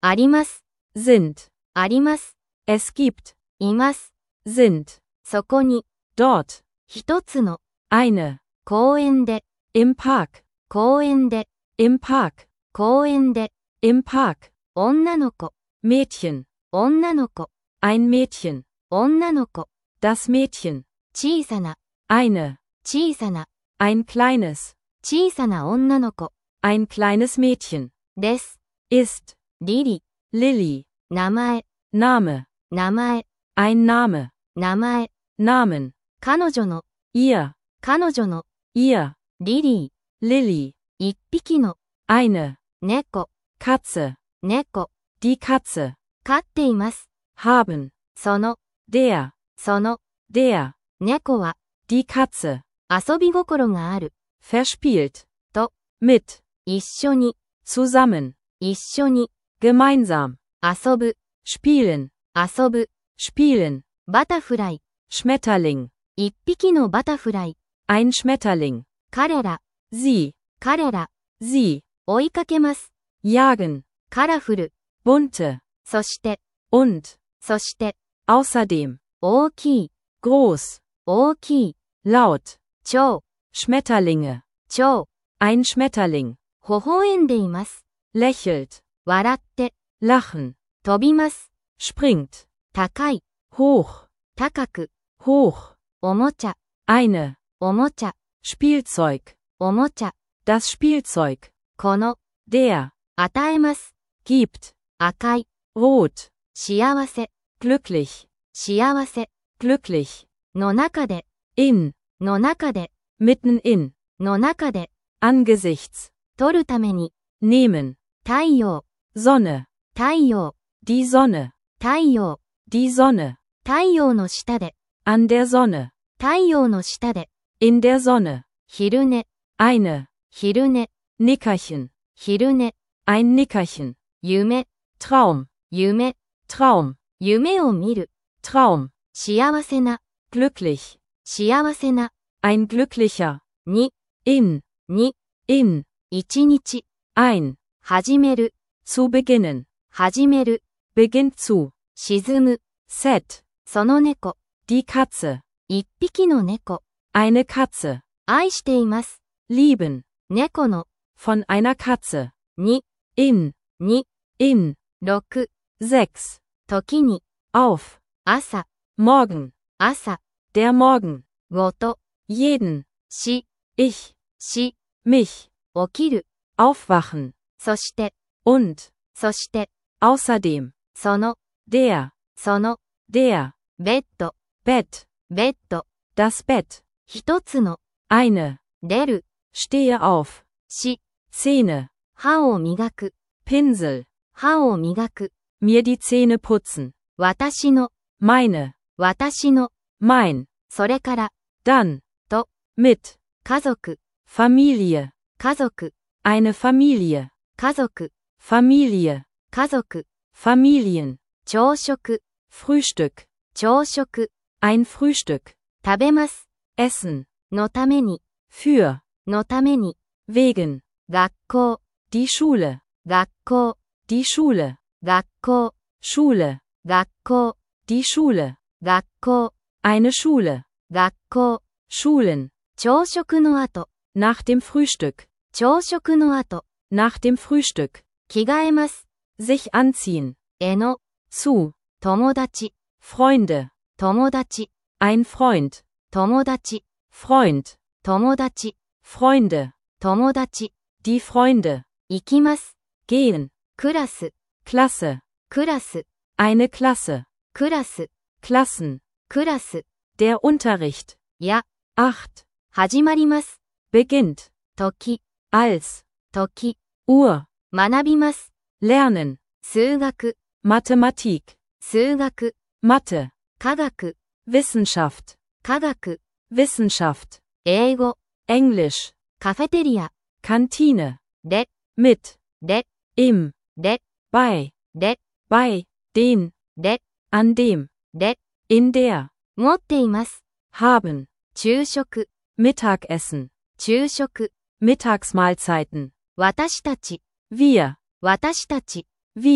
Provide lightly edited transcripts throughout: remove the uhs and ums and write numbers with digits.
あります。 sind, あります。 es gibt, います。 sind, そこに、 dort, 一つの、 eine, 公園で、 im Park, 公園で、 im Park, 公園で、 im Park, 女の子、 Mädchen, 女の子、 ein Mädchen, 女の子、 das Mädchen, 小さな、 eine, 小さな、 ein kleines, 小さな女の子、 ein kleines Mädchen, です。 ist, リリ、 Lilly, 名前、 Name, 名前、 ein Name, 名前、 Namen, 彼女の、 ihr, 彼女の、 ihr, リリ Lilly, ー、一匹の、 eine, 猫、 Katze, 猫、 die Katze, 飼っています。 haben, その、 der, その、 der, 猫は、 die Katze, 遊び心がある、 verspielt, と、 mit, 一緒に、 zusammen, 一緒に、 gemeinsam, 遊ぶ、 spielen, 遊ぶ、 spielen, バタフライ、 Schmetterling, 一匹のバタフライ、 ein Schmetterling, 彼ら、 sie, 彼ら、 sie, 追いかけます。 jagen, カラフル、 bunte, そして、 und, そして、 außerdem, 大きい、 groß, 大きい、 laut, 超、 Schmetterlinge, 超、 ein Schmetterling, 微笑んでいます。 lächelt, 笑って、 lachen, 飛びます。 springt, 高い、 hoch, 高く、 hoch, おもちゃ、 eine, おもちゃ、 Spielzeug, おもちゃ、 das Spielzeug, この、 der, 与えます。 gibt, 赤い、 rot, 幸せ、 glücklich, 幸せ、 glücklich, の中で、 in, の中で、 mitten in, の中で、 angesichts, 取るために、 nehmen, 太陽、 Sonne, 太陽、 die Sonne, 太陽、 die Sonne, 太陽の下で、 an der Sonne, 太陽の下で、 in der Sonne, 昼寝、 eine, 昼寝、 Nickerchen, 昼寝、 ein Nickerchen, 夢、 Traum, 夢、 Traum, 夢を見る、 Traum, 幸せな、 glücklich, 幸せな、 ein glücklicher, に、 in, に、 in, 一日、 ein, 始める、 zu beginnen, 始める、 beginnt zu, 沈む、 set, その猫、 die Katze, 一匹の猫、 eine Katze, 愛しています。 lieben, 猫の、 von einer Katze, に、 in, に、 in, 6、 6, 時に、 auf, 朝、 morgen, 朝、 der Morgen, ごと、 jeden, し、 ich, し、 mich, 起きる、 aufwachen, そして、 und, そして、 außerdem, その、 der, その、 der, ベッド、 Bett, ベッド、 das Bett, 一つの、 eine, 出る、 stehe auf, し、 Zähne, 歯を磨く、 Pinsel, 歯を磨く、 mir die Zähne putzen, 私の、 meine, 私の、 mein, それから、 dann, と、 mit, 家族、 Familie, 家族、 eine Familie, 家族、 Familie, 家族、 Familien, 朝食、 Frühstück, 朝食、 ein Frühstück, 食べます、 essen, のために、 für, のために、 wegen, 学校、 die Schule, 学校、 die Schule, 学校、 Schule, 学校、 die Schule, 学校、 eine Schule, 学校、 Schulen, 朝食の後、 nach dem Frühstück, 朝食の後、 nach dem Frühstück, 着替えます、 sich anziehen, えの、 zu, 友達、 Freunde, 友達、 ein Freund, 友達、 Freund, 友達、 Freunde, 友達、 die Freunde, 行きます、 gehen, クラス、 Klasse, クラス、 eine Klasse, クラス、 Klassen, クラス、 der Unterricht, や、 8, 始まります、 beginnt, 時、 als, 時、 Uhr, 学びます、 lernen, 数学、 Mathematik, 数学、 Mathe, 科学、 Wissenschaft, 科学、 Wissenschaft, 英語、 Englisch, カフェテリア、 Kantine, で、 mit, で、 im, で、 bei, で、 bei, den, で、 an dem, で、 in der, 持っています、 haben, 昼食、 Mittagessen, 昼食、 Mittagsmahlzeiten, 私たち、 wir, 私たち、 wir,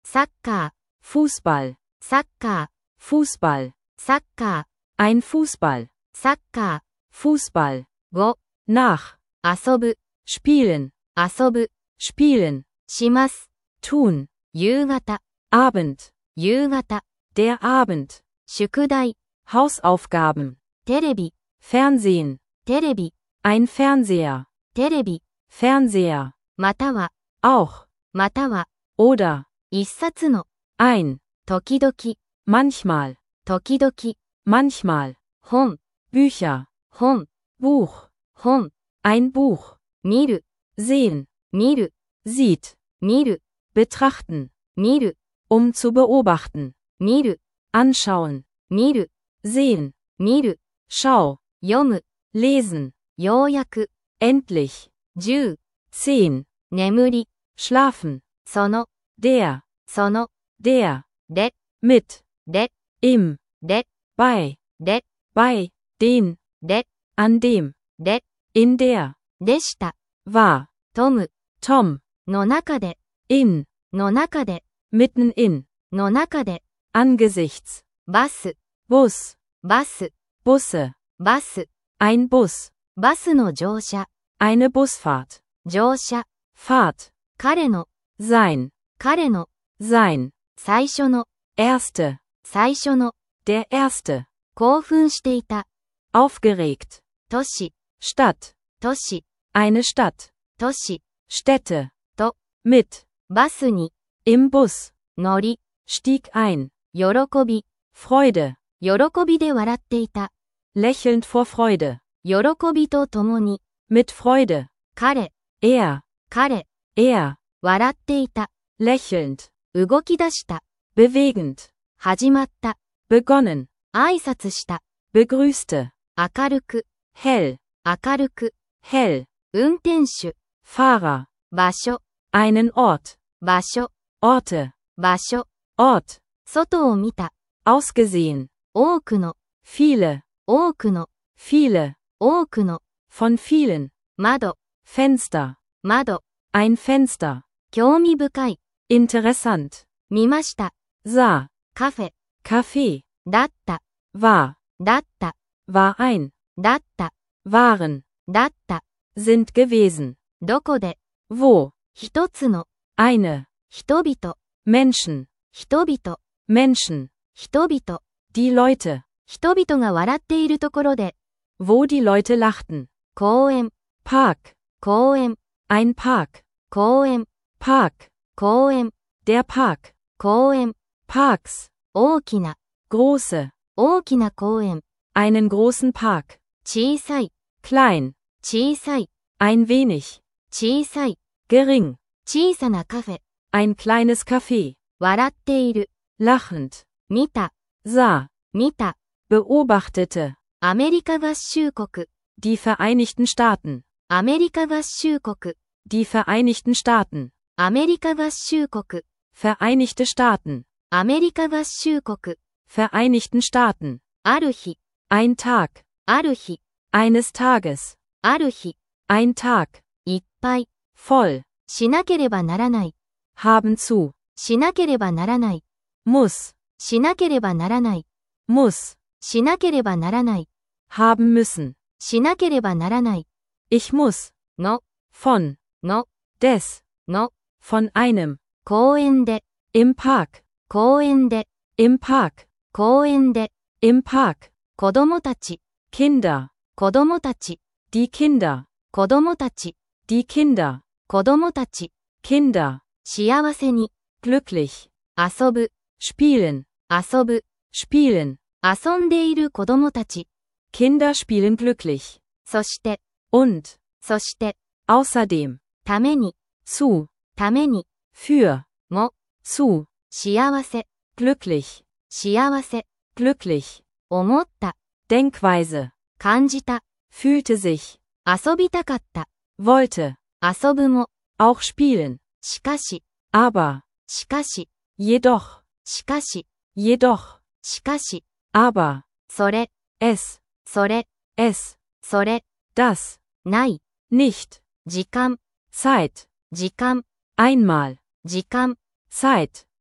サッカ Fußball, ー、サッカ Fußball, ー、サッカ ein Fußball, ー、サッカ Fußball, ー。5、 nach, 遊ぶ、 spielen, 遊ぶ、 spielen, します。 tun, 夕方、 Abend, 夕方、 der Abend, 宿題、 Hausaufgaben, テレビ、 Fernsehen, テレビ、 ein Fernseher, テレビ、 Fernseher, または、 auch, または、 oder, 一冊の、 ein, 時々、 manchmal, 時々、 manchmal, 本、 Bücher, 本、 Buch, 本、 ein Buch, 見る、 sehen, 見る、 sieht, 見る、 betrachten, 見る、 zu beobachten, 見る、 anschauen, 見る、 sehen, 見る、 schau, 読む、 lesen, ようやく、 endlich, 10、 10, 眠り、 schlafen, その、 der, その、 der, で、 mit, で、 im, で、 bei, で、 bei, den, で、 an dem, で、 in der, でした。 war, トム、 Tom, の中で、 in, の中で、 mitten in, の中で、 angesichts, バス、 Bus, バス、 Busse, バス、 ein Bus, バスの乗車、 eine Busfahrt, 乗車、 Fahrt, 彼の、 sein, 彼の、 sein, 最初の、 erste, 最初の、 der erste, 興奮していた、 aufgeregt, 都市、 Stadt, 都市、 eine Stadt, 都市、 Städte, と、 mit, バスに、 im Bus, 乗り、 stieg ein, 喜び、 Freude, 喜びで笑っていた、 lächelnd vor Freude, 喜びと共に、 mit Freude, 彼、 er, 彼、 er, 笑っていた、 lächelnd, 動き出した、 bewegend, 始まった、 begonnen, 挨拶した、 begrüßte, 明るく、 hell, 明るく、 hell, 運転手、 Fahrer, 場所、 einen Ort, 場所、 Orte, 場所、 Ort, 外を見た、 ausgesehen, 多くの、 viele, 多くの、 viele, 多くの、 von vielen, 窓、 Fenster, 窓、 ein Fenster, 興味深い、 interessant, 見ました、 sah, カフェ、 Café, だった、 war, だった、 war ein, だった、 waren, だった、 sind gewesen, どこで、 wo, 一つの、 eine, 人々、 Menschen, 人々、 Menschen, 人々、 die Leute, 人々が笑っているところで、 wo die Leute lachten, 公園、 Park, 公園、 ein Park, 公園、 Park, 公園、 der Park, 公園、 Parks, 大きな、 große, 大きな公園、 einen großen Park, 小さい、 klein, 小さい、 ein wenig, 小さい、 gering, 小さなカフェ、 ein kleines Café, 笑っている、 lachend, 見た、 sah, 見た、 beobachtete, アメリカ合衆国、 die Vereinigten Staaten, アメリカ合衆国、 die Vereinigten Staaten, アメリカ合衆国、 Vereinigte Staaten, アメリカ合衆国、 Vereinigten Staaten, ある日、 ein Tag, ある日、 eines Tages, ある日、 ein Tag, いっぱい、 voll, しなければならない、 haben zu, しなければならない、 muss, しなければならない、 muss, しなければならない、 haben müssen, しなければならない、 ich muss, の、 von, の、 des, の、 von einem, 公園で、 im Park, 公園で、 im Park, 公園で、 im Park, 子供たち、 Kinder, 子供たち、 die Kinder, 子供たち、 die Kinder, 子供たち、 Kinder, 幸せに、 glücklich, 遊ぶ、 spielen, 遊ぶ、 spielen, 遊んでいる子供たち、 Kinder spielen glücklich, そして、 und, そして、 außerdem, ために、 zu, ために、 für, も、 zu, 幸せ、 glücklich, 幸せ、 glücklich, 思った、 Denkweise, 感じた、 fühlte sich, 遊びたかった、 wollte, 遊ぶも、 auch spielen, しかし、 aber, しかし、 jedoch, しかし、 jedoch, しかし、 aber, それ、 es, それ、 es, それ、 das, ない、 nicht, 時間、 Zeit, 時間、 einmal, 時間、 Zeit,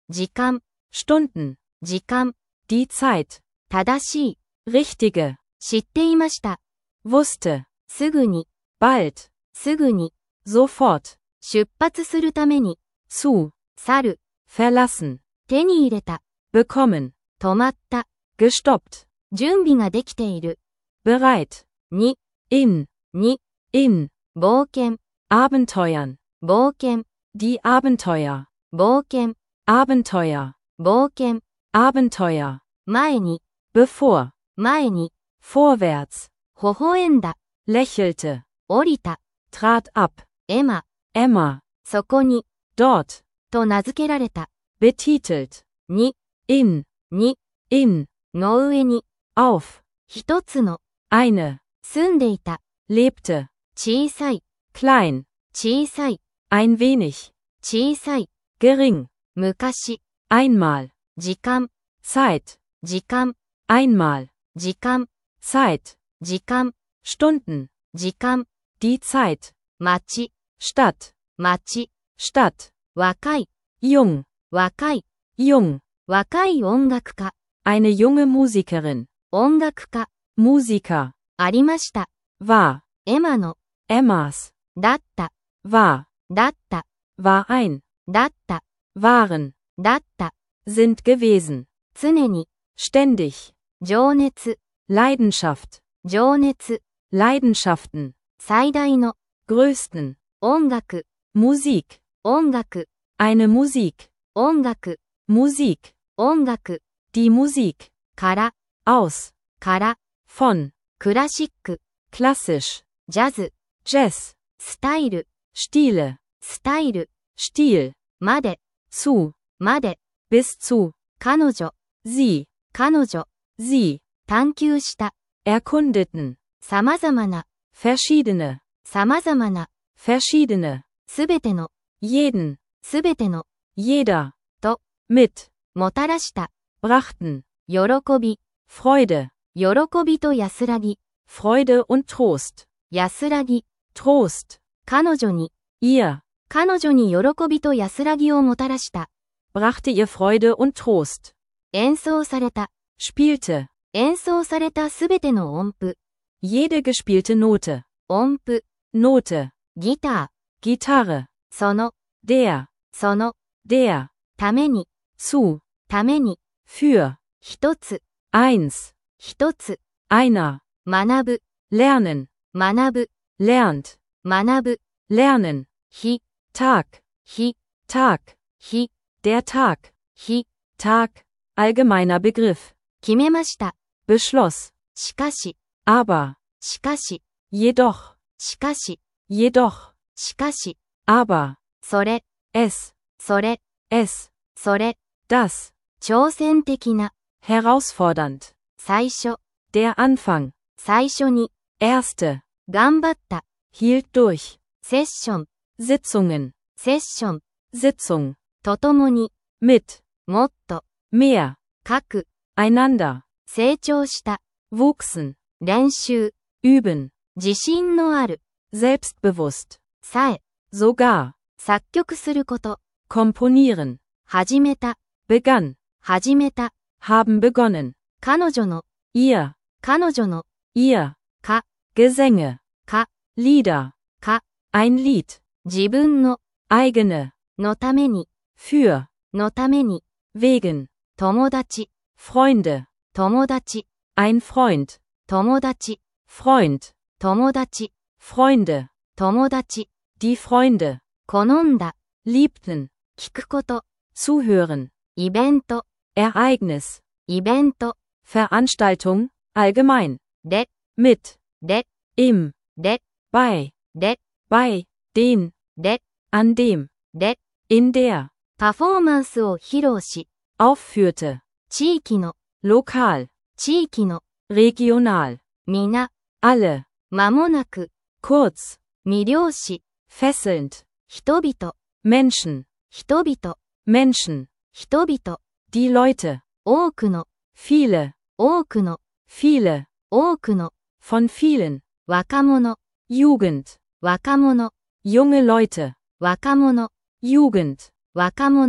時間、 Stunden, 時間、 die Zeit, 正しい、 richtige, 知っていました。 wusste, すぐに、 bald, すぐに、 sofort, 出発するために、 zu, 去る、 verlassen, 手に入れた、 bekommen, 止まった、 gestoppt, 準備ができている、 bereit, に、 in, に、 in, 冒険、 Abenteuern, 冒険、 die Abenteuer, 冒険、 Abenteuer, 冒険、 Abenteuer, 前に、 bevor, 前に、 vorwärts, 微笑んだ、 lächelte, 降りた、 trat ab, エマ、 Emma, そこに、 dort, と名付けられた、 betitelt, に、 in, に、 in, の上に、 auf, 一つの、 eine, 住んでいた、 lebte, 小さい、 klein, 小さい、 ein wenig, 小さい、 gering, 昔、 einmal, 時間、 Zeit, 時間、 einmal, 時間、 Zeit, 時間、 Stunden, 時間、 die Zeit, 町、 Stadt, 町、 Stadt, 若い、 jung, 若い、 jung, 若い音楽家、 eine junge Musikerin, 音楽家、 Musiker, ありました。 war, エマの、 Emmas, だった、 war, だった、 war ein, だった、 waren, だった、 sind gewesen, 常に、 ständig, 情熱、 Leidenschaft, 情熱、 Leidenschaften, 最大の、 größten, 音楽、 Musik, 音楽、 eine Musik, 音楽、 Musik, 音楽、 die Musik, から、 aus, から、 von, クラシック、 klassisch, ジャズ、 Jazz, スタイル、 Stile, スタイル、 Stil, まで、 zu, まで、 bis zu, 彼女、 sie, 彼女、 sie, 探求した、 erkundeten, 様々な、 verschiedene, 様々な、 verschiedene, すべての、 jeden, すべての、 jeder, と、 mit, もたらした、 brachten, 喜び、 Freude, 喜びと安らぎ、 Freude und Trost, 安らぎ、 Trost, 彼女に、 ihr, 彼女に喜びと安らぎをもたらした、 brachte ihr Freude und Trost, 演奏された、 spielte, 演奏されたすべての音符、 jede gespielte Note, 音符、 Note, ギター、 Gitarre, その、 der, その、 der, ために、 zu, ために、 für, 一つ、 eins, 一つ、 einer, 学ぶ、 lernen, 学ぶ、 lernt, 学ぶ、 lernen, 日、 Tag, 日、 Tag, 日、 der Tag, 日、 Tag, allgemeiner Begriff, 決めました。 beschloss, しかし、 aber, しかし、 jedoch, しかし、 jedoch, しかし、 aber, それ、 es, それ、 es, それ、 das, 挑戦的な、 herausfordernd, 最初、 der Anfang, 最初に、 erste, 頑張った、 hielt durch, セッション、 Sitzungen, セッション、 Sitzung, とともに、 mit, もっと、 mehr, 各、 einander, 成長した、 wuchsen, 練習、 üben, 自信のある、 selbstbewusst, さえ、 sogar, 作曲すること、 komponieren, 始めた、 begann, 始めた、 haben begonnen, 彼女の、 ihr, 彼女の、 ihr, か、 Gesänge, か、 Lieder, か、 ein Lied, 自分の、 eigene, のために、 für, のために、 wegen, 友達、 Freunde, 友達、 ein Freund, 友達、 Freund, 友達、 Freunde, 友達、 die Freunde, 好んだ、 liebten, 聞くこと、 zuhören, イベント、 Ereignis, イベント、 Veranstaltung, allgemein, で、 mit, で、 im, で、 bei, で、 bei, den, で、 an dem, で、 in der, パフォーマンスを披露し、 aufführte, 地域の、 lokal, 地域の、 regional, 皆、 alle, 間もなく、 kurz, 魅了し、 fesselnd, 人々、 Menschen, 人々、 Menschen, 人々、 die Leute, 多くの、 viele, 多くの、 viele, 多くの、 von vielen, 若者、 Jugend, 若者、 junge Leute, 若者、 Jugend, 若者、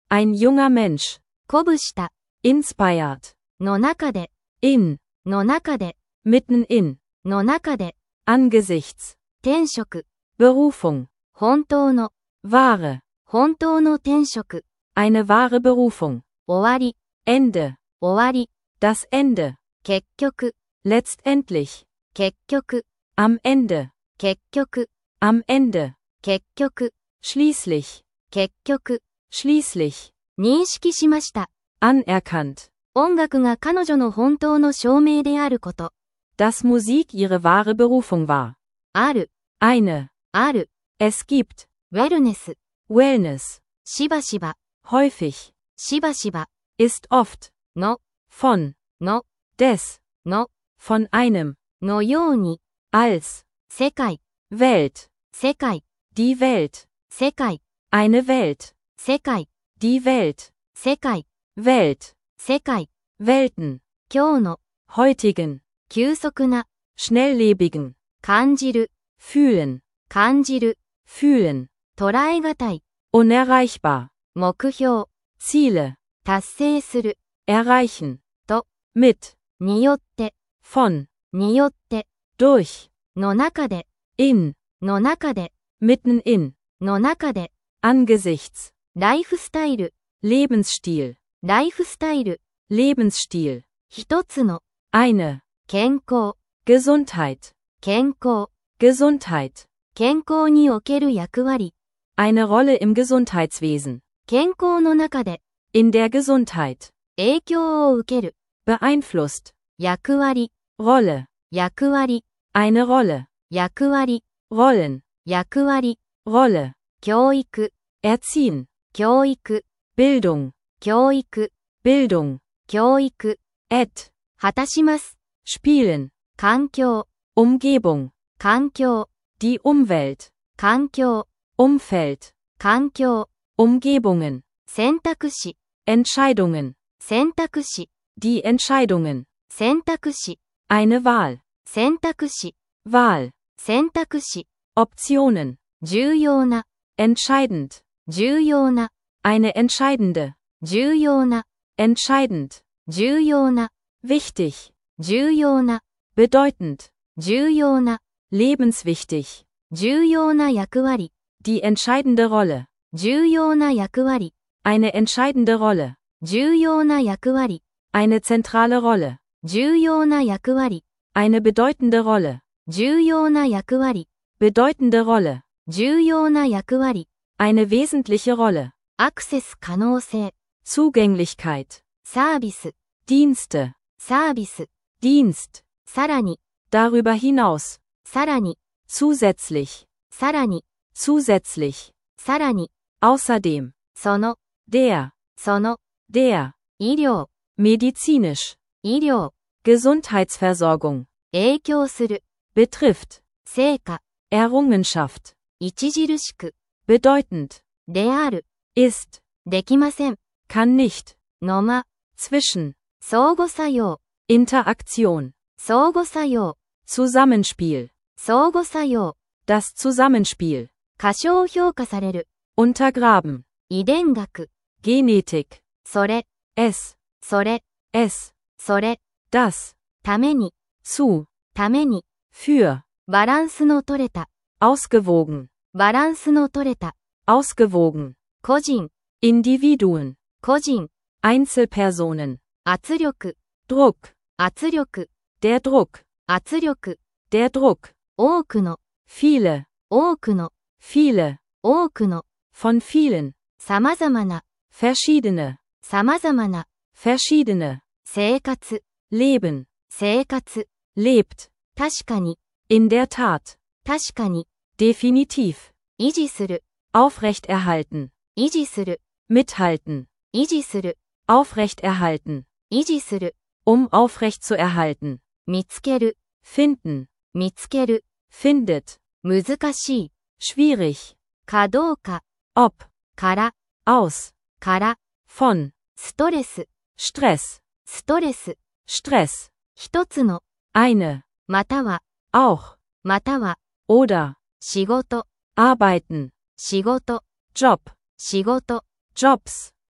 Ein junger Mensch. 鼓舞した。 Inspired. の中で。 In. の中で。 Mitten in. の中で。 Angesichts. 転職。 Berufung. 本当の。 Wahre. 本当の転職。 Eine wahre Berufung. 終わり。 Ende. 終わり。 Das Ende. 結局。 Letztendlich. 結局。 Am Ende. 結局。 Am Ende. 結局。 Schließlich. 結局。 Schließlich. 認識しました。 Anerkannt. 音楽が彼女の本当の証明であること。 Dass Musik ihre wahre Berufung war. ある。 Eine. ある。 Es gibt. ウェルネス。 Wellness. しばしば。 Häufig. しばしば。 Ist oft. の。 Von. の。 Des. の。 Von einem. のように。 Als. 世界。 Welt. 世界。 Die Welt. 世界。 Eine Welt. 世界。 Die Welt. 世界。 Welt. 世界。 Welten. 今日の。 Heutigen. 急速な。 Schnelllebigen. 感じる。 Fühlen. 感じる。 Fühlen. 捉えがたい。 Unerreichbar. 目標。 Ziele. 達成する。 Erreichen. と。 Mit. によって。 Von. によって。 Durch. の中で。 In. の中で。 Mitten in. の中で。 Angesichts. ライフスタイル。 Lebensstil. ライフスタイル。 Lebensstil. 一つの。 Eine. 健康。 Gesundheit. 健康。 Gesundheit. 健康における役割。 Eine Rolle im Gesundheitswesen. 健康の中で。 In der Gesundheit. 影響を受ける。 Beeinflusst. 役割。 Rolle. 役割。 Eine Rolle. 役割。 Rollen. 役割。 Rolle. 教育。 Erziehen. 教育。 Bildung. 教育。 Bildung. 教育。 Et. 果たします。 Spielen. 環境。 Umgebung. 環境。 Die Umwelt. 環境。 Umfeld. 環境。 Umgebungen. 選択肢。 Entscheidungen. 選択肢。 Die Entscheidungen. 選択肢。 Eine Wahl. 選択肢。 Wahl. 選択肢。 Optionen. 重要な。 Entscheidend. 重要な。 Eine entscheidende. 重要な。 Entscheidend. 重要な。 Wichtig. 重要な。 Bedeutend. 重要な。 Lebenswichtig. 重要な役割。 Die entscheidende Rolle. 重要な役割。 Eine entscheidende Rolle. 重要な役割。 Eine zentrale Rolle. 重要な役割。 Eine bedeutende Rolle. 重要な役割。 Bedeutende Rolle. 重要な役割。 Eine wesentliche Rolle. アクセス可能性。 Zugänglichkeit. サービス。 Dienste. サービス。 Dienst. さらに。 Darüber hinaus. さらに。 Zusätzlich. さらに。 Zusätzlich. さらに。 Außerdem. その。 Der. その。 Der. 医療。 Medizinisch. 医療。 Gesundheitsversorgung. 影響する。 Betrifft. 成果。 Errungenschaft. 著しく。 Bedeutend. である。 Ist. できません。 Kann nicht. のま。 Zwischen. 相互作用。 Interaktion. 相互作用。 Zusammenspiel. 相互作用。 Das Zusammenspiel. 過小評価される。 Untergraben. 遺伝学。 Genetik. それ。 Es. それ。 Es. それ。 Das. ために。 Zu. ために。 Für. バランスの取れた。 Ausgewogen. バランスの取れた。 Ausgewogen. 個人。 Individuen. 個人。 Einzelpersonen. 圧力。 Druck. 圧力。 Der Druck. 圧力。 Der Druck. 多くの。 Viele. 多くの。 Viele. 多くの。 Von vielen. 様々な。 Verschiedene. 様々な。 Verschiedene. 生活。 Leben. 生活。 Lebt. 確かに。 In der Tat. 確かに。 Definitiv. 維持する。 Aufrechterhalten. 維持する。 Mithalten. 維持する。 Aufrechterhalten. 維持する。 Aufrecht zu erhalten. 見つける。 Finden. 見つける。 Findet. 難しい。 Schwierig. かどうか。 Ob. から。 Aus. から。 Von. ストレス。 Stress. ストレス。 Stress. 一つの。 Eine. または。 Auch. または。 Oder. 仕事。 Arbeiten. 仕事。 Job. 仕事。 Jobs.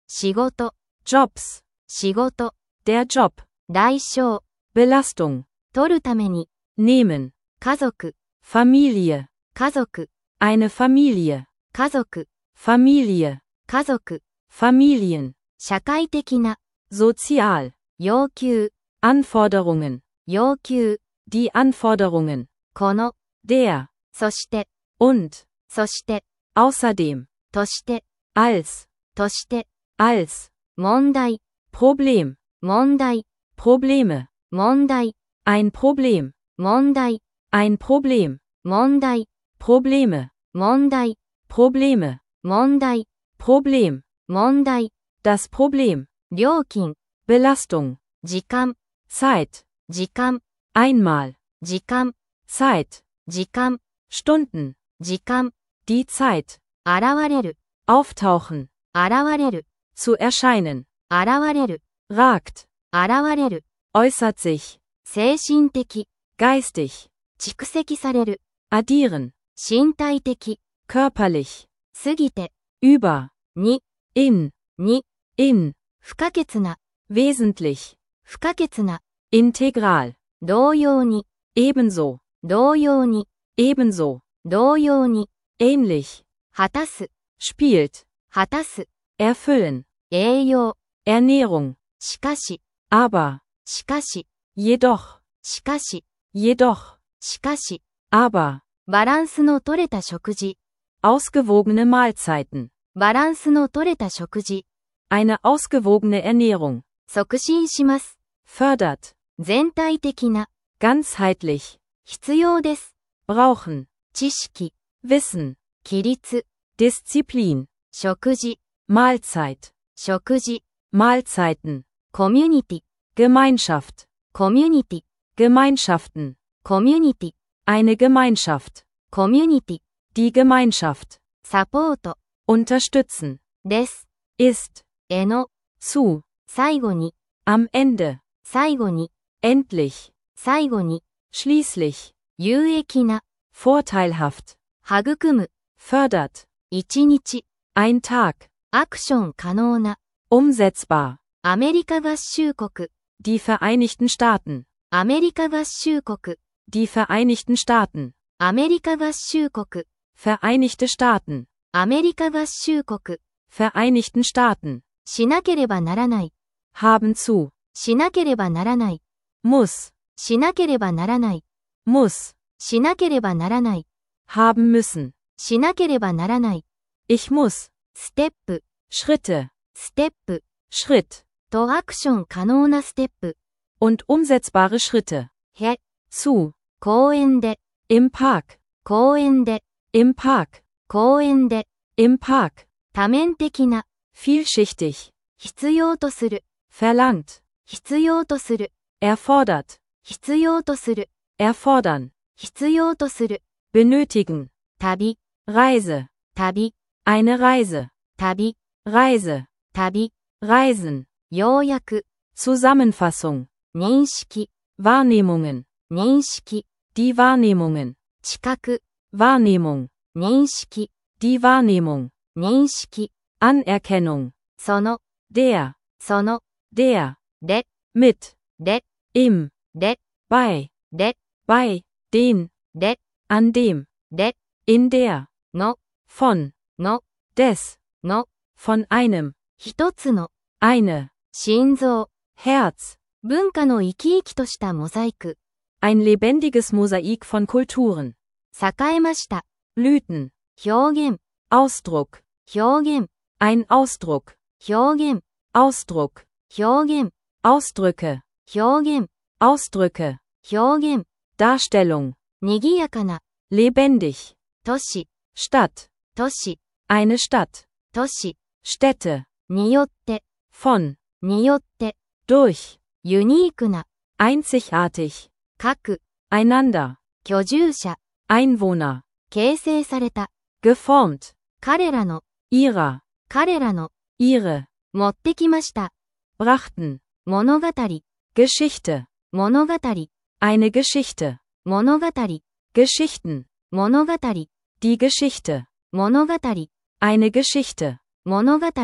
仕事、 Jobs, 仕事、 der Job, 代償、 Belastung, 取るために、 nehmen, 家族、 Familie, 家族、 eine Familie, 家族、 Familie, 家族、 Familien, 社会的な、 sozial, 要求、 Anforderungen, 要求、 die Anforderungen, この、 der, そして、 und, そして、 außerdem, として、 als, として、 als, 問題、 Problem, 問題、 Probleme, 問題、 ein Problem, 問題、 ein Problem, 問題、 Probleme, 問題、 Probleme, 問題、 Problem, 問題、 das Problem, 料金、 Belastung, 時間、 Zeit, 時間、 einmal, 時間、 Zeit, 時間、 Stunden, 時間、 die Zeit, 現れる、 auftauchen, 現れる、 zu erscheinen, 現れる、 ragt, 現れる、 äußert sich, 精神的、 geistig, 蓄積される、 addieren, 身体的、 körperlich, 過ぎて、 über, に、 in, に、 in, 不可欠な、 wesentlich, 不可欠な、 integral, 同様に、 ebenso, 同様に、 ebenso, 同様に、 ähnlich, 果たす、 spielt, 果たす、 erfüllen, 栄養、 Ernährung, しかし、 aber, しかし、 jedoch, しかし、 jedoch, しかし、 aber, バランスの取れた食事、 ausgewogene Mahlzeiten, バランスの取れた食事、 eine ausgewogene Ernährung, 促進します。 fördert, 全体的な、 ganzheitlich, 必要です。 brauchen, 知識、 Wissen, 規律、 Disziplin, 食事、 Mahlzeit, 食事、 Mahlzeiten, コミュニティ、 Gemeinschaft, コミュニティ、 Gemeinschaften, コミュニティ、 eine Gemeinschaft, コミュニティ、 die Gemeinschaft, サポート、 unterstützen, です。 ist, への、 zu, 最後に、 am Ende, 最後に、 endlich, 最後に、 schließlich, 有益な、 vorteilhaft, 育む、 fördert, 一日、 ein Tag, アクション可能な、 umsetzbar, アメリカ合衆国、 die Vereinigten Staaten, アメリカ合衆国、 die Vereinigten Staaten, アメリカ合衆国、 Vereinigte Staaten, アメリカ合衆国、 Vereinigten Staaten, しなければならない、 haben zu, しなければならない、 muss, しなければならない、 muss, しなければならない、 haben müssen, しなければならない、 ich muss, ステップ、 Schritte, ステップ、 Schritt, とアクション可能なステップ、 und umsetzbare Schritte, へ、 zu, 公園で、 im Park, 公園で、 im Park, 公園で、 im Park, 多面的な、 vielschichtig, 必要とする、 verlangt, 必要とする、 erfordert, 必要とする、 erfordern, 必要とする、 benötigen, 旅、 Reise, 旅、 eine Reise, 旅、 Reise, 旅、 Reisen, 要約、 Zusammenfassung, 認識、 Wahrnehmungen, 認識、 die Wahrnehmungen, 知覚、 Wahrnehmung, 認識、 die Wahrnehmung, 認識、 Anerkennung, その、 der, その、 der, で、 mit, で、 im, で、 bei, で、 bei, den, で、 an dem, で、 in der, の、 von, の、 des, の、 von einem, 一つの、 eine, 心臓、 Herz, 文化の生き生きとしたモザイク、 ein lebendiges Mosaik von Kulturen, 栄えました。 blüten, 表現、 Ausdruck, 表現、 ein Ausdruck, 表現、 Ausdruck, 表現、 Ausdrücke, 表現、 Ausdrücke, 表現、 Darstellung, 賑やかな、 lebendig, 都市、 Stadt, 都市、 eine Stadt, 都市、 Städte, によって、 von, によって、 durch, ユニークな、 einzigartig, 各、 einander, 居住者、 Einwohner, 形成された、 geformt, 彼らの、 ihrer, 彼らの、 ihre, 持ってきました、 brachten, 物語、 Geschichte, 物語、 eine Geschichte, 物語、 Geschichten, 物語、 die Geschichte, 物語、 eine Geschichte, 物語、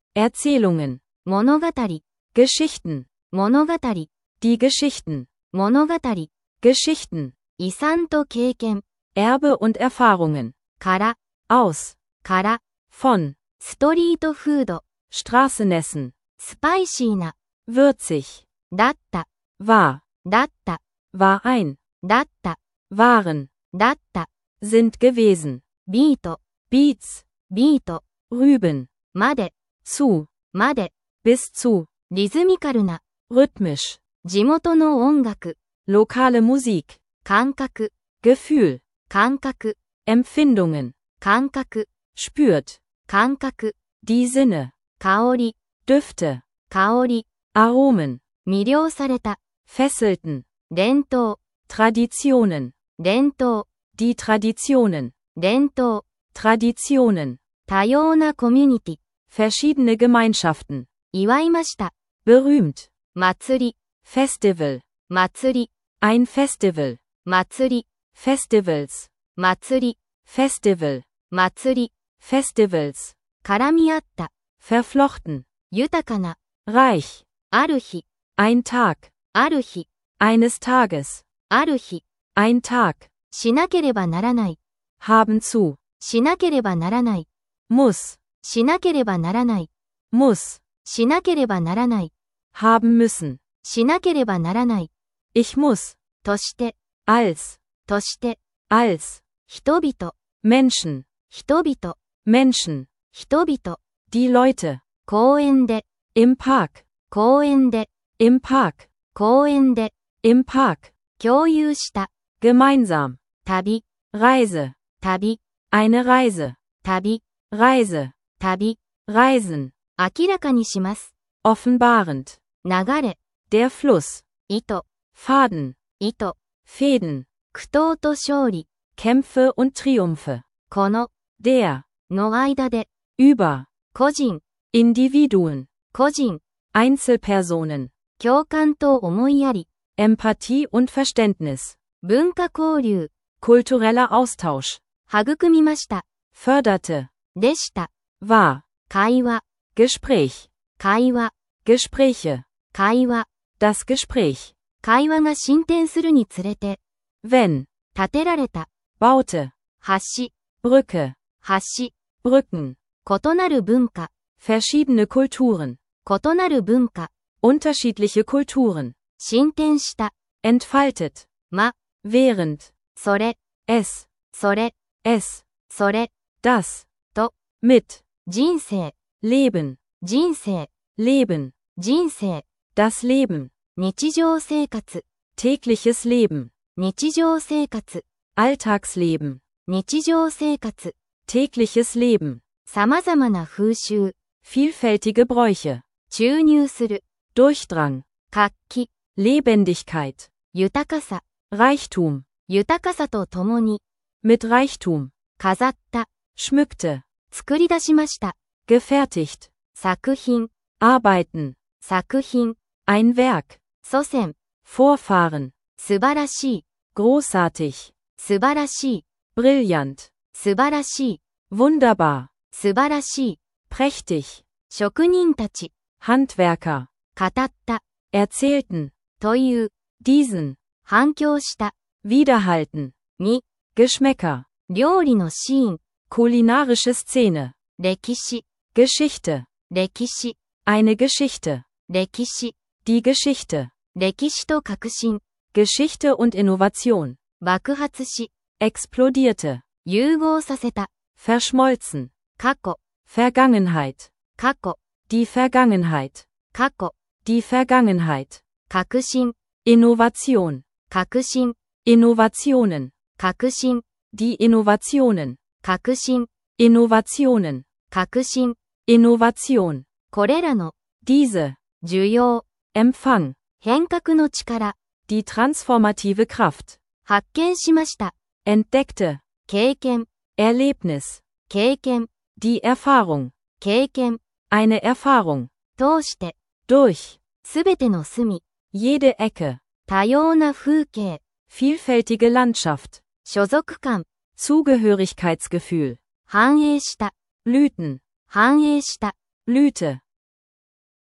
Erzählungen, 物語、 Geschichten, 物語、 die Geschichten, 物語、 Geschichten, 遺産と経験、 Erbe und Erfahrungen, から、 aus, から、 von, ストリートフード、 Straßenessen, スパイシーな、 würzig, だった、 war, だった、 war ein, だった、 waren, だった、 sind gewesen, ビート、 Beats, ビート、 Rüben, まで、 zu, まで、 bis zu, リズミカルな、 rhythmisch, 地元の音楽、 lokale Musik, 感覚、 Gefühl, 感覚、 Empfindungen, 感覚、 spürt, 感覚、 die Sinne, 香り、 Düfte, 香り、 Aromen, 魅了された、 fesselten, 伝統、 Traditionen, 伝統、 die Traditionen, 伝統、 Traditionen, 多様なコミュニティ、 verschiedene Gemeinschaften, 祝いました、 berühmt, 祭り、 Festival, 祭り、 ein Festival, 祭り、 Festivals, 祭り、 Festival, 祭り、 Festivals, 絡み合った、 verflochten, 豊かな、 reich, ある日、 ein Tag, ある日、 eines Tages, ある日、 ein Tag, しなければならない、 haben zu, しなければならない、 muss, しなければならない、 muss, しなければならない、 haben müssen, しなければならない、 ich muss, として、 als, として、 als, 人々、 Menschen, 人々、 Menschen, 人々、 die Leute, 公園で、 im Park, 公園で、 im Park, 公園で、 im Park, 共有した、 gemeinsam, 旅、 Reise, 旅、 eine Reise, 旅、 Reise, 旅、 Reisen, 明らかにします。 offenbarend, 流れ、 der Fluss, 糸、 Faden, 糸、 Fäden, 苦闘と勝利、 Kämpfe und Triumphe, この、 der, の間で、 über, 個人、 Individuen, 個人、 Einzelpersonen, 共感と思いやり、 Empathie und Verständnis, 文化交流、 kultureller Austausch, 育みました、 förderte, でした、 war, 会話、 Gespräch, 会話、 Gespräche, 会話、 das Gespräch, 会話が進展するにつれて、 wenn, 建てられた、 baute, 橋、 Brücke, 橋、 Brücken, 異なる文化、 verschiedene Kulturen, 異なる文化、 unterschiedliche Kulturen, 進展した、 entfaltet, ま、 während, それ、 es, それ、 es, それ、 das, と、 mit, 人生、 leben, 人生、 leben, 人生、 das Leben, 日常生活、 tägliches Leben, 日常生活、 Alltagsleben, 日常生活、 tägliches Leben, 様々な風習、 vielfältige Bräuche, 注入する、 Durchdrang, 活気、 Lebendigkeit, 豊かさ、 Reichtum, 豊かさとともに、 mit Reichtum, 飾った、 schmückte, 作り出しました、 gefertigt, 作品、 arbeiten, 作品、 ein Werk, 祖先、 Vorfahren, 素晴らしい、 großartig, 素晴らしい、 brillant, 素晴らしい、 wunderbar, 素晴らしい、 prächtig, 職人たち、 Handwerker, 語った、 erzählten, という、 diesen, 反響した、 widerhalten, に、 Geschmäcker, 料理のシーン、 kulinarische Szene, 歴史、 Geschichte, 歴史、 eine Geschichte, 歴史、 die Geschichte, 歴史と革新、 Geschichte und Innovation, 爆発し、 explodierte, 融合させた、 verschmolzen, 過去、 Vergangenheit, 過去、 die Vergangenheit, 過去、 die Vergangenheit, 革新、 Innovation, 革新、 Innovationen, 革新、 die Innovationen, 革新、 Innovationen, 革新、 Innovation, これらの、 diese, 需要、 Empfang, 変革の力、 die transformative Kraft, 発見しました、 entdeckte, 経験、 Erlebnis, 経験、 die Erfahrung, 経験、 eine Erfahrung, 通して、 durch, すべての隅、 jede Ecke, 多様な風景、 vielfältige Landschaft, 所属感、 Zugehörigkeitsgefühl, 反映した、 blüten, 反映した、 Blüte.